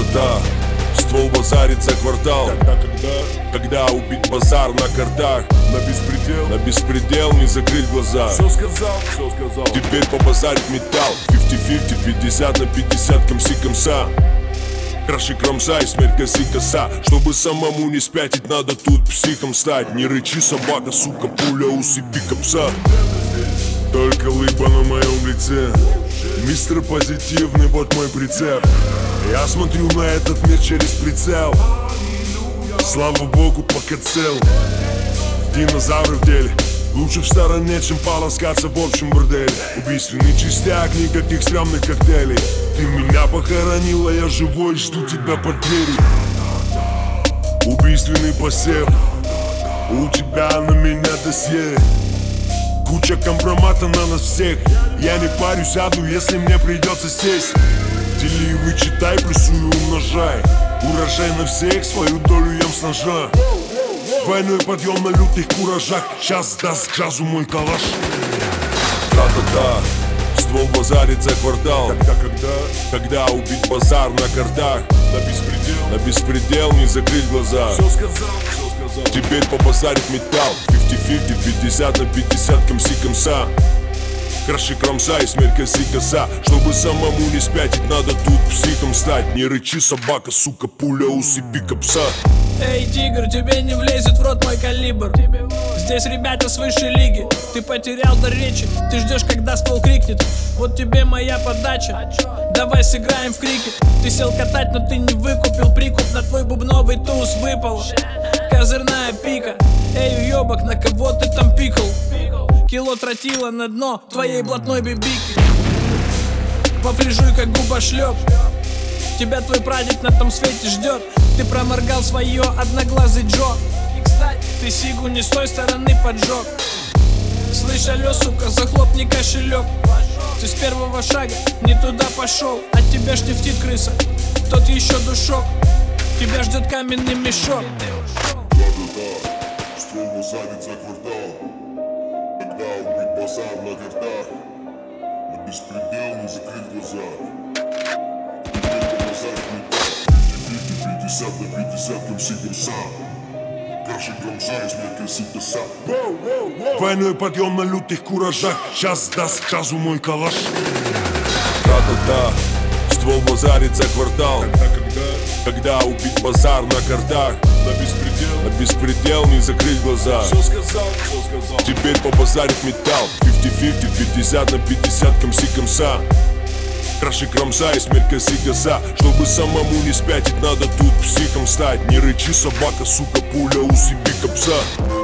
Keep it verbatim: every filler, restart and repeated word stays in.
Та-та-та, ствол базарит за квартал. Когда, когда, Когда убить базар на картах. на беспредел, На беспредел не закрыть глаза. все сказал, все сказал. Теперь побазарит металл. пятьдесят на пятьдесят, пятьдесят на пятьдесят, комси комса. Краши кромса и смерть коси коса. Чтобы самому не спятить, надо тут психом стать. Не рычи, собака, сука, пуля, усыпи копса. Только улыбка на моем лице. Мистер Позитивный, вот мой прицеп. Я смотрю на этот мир через прицел. Слава богу, пока цел. Динозавры в деле. Лучше в стороне, чем полоскаться в общем борделе. Убийственный чистяк, никаких стрёмных коктейлей. Ты меня похоронила, я живой, жду тебя под дверью. Убийственный посев. У тебя на меня досье. Куча компромата на нас всех. Я не парюсь, сяду, если мне придется сесть. Дели, вычитай, плюсую, умножай. Урожай на всех, свою долю ем с ножа. Двойной подъем на лютых куражах. Сейчас даст джазу мой калаш. Та-та-та, ствол базарит за квартал. Когда, когда, Когда убить базар на картах. на беспредел, На беспредел не закрыть глаза. все сказал, все сказал. Теперь побазарит металл. пятьдесят на пятьдесят, пятьдесят на пятьдесят, комси комса. Краши кромса и смерть коси коса. Чтобы самому не спятить, надо тут психом стать. Не рычи, собака, сука, пуля, усыпи копса. Эй, тигр, тебе не влезет в рот мой калибр. Здесь ребята с высшей лиги. Ты потерял дар речи, ты ждешь, когда ствол крикнет. Вот тебе моя подача, давай сыграем в крикет. Ты сел катать, но ты не выкупил прикуп. На твой бубновый туз выпал козырная пика. Эй, уёбок, на кого ты там пикал? Кило тротила на дно твоей блатной бибики. Пофлижуй, как губошлеп. Тебя твой прадед на том свете ждет. Ты проморгал свое, одноглазый Джо. И, кстати, ты сигу не с той стороны поджег. Слышь, алё, сука, захлопни кошелек. Ты с первого шага не туда пошел. От тебя штифтит крыса, тот еще душок. Тебя ждет каменный мешок. Да-да-да, ствол базарит за квартал. Когда убить базар на картах. На беспредел не закрыть глаза. Теперь побазарит металл. пятьдесят на пятьдесят, комси комса. Краши кромса и смерть коси коса. Двойной подъем на лютых куражах. Сейчас даст джазу мой калаш. Та-та-та, ствол базарит за квартал. Когда, когда, Когда убить базар на картах. на беспредел, На беспредел не закрыть глаза. все сказал, все сказал. Теперь побазарит металл. пятьдесят на пятьдесят, пятьдесят на пятьдесят, комси комса. Краши кромса и смерть коси коса. Чтобы самому не спятить, надо тут психом стать. Не рычи, собака, сука, пуля, усыпи копса.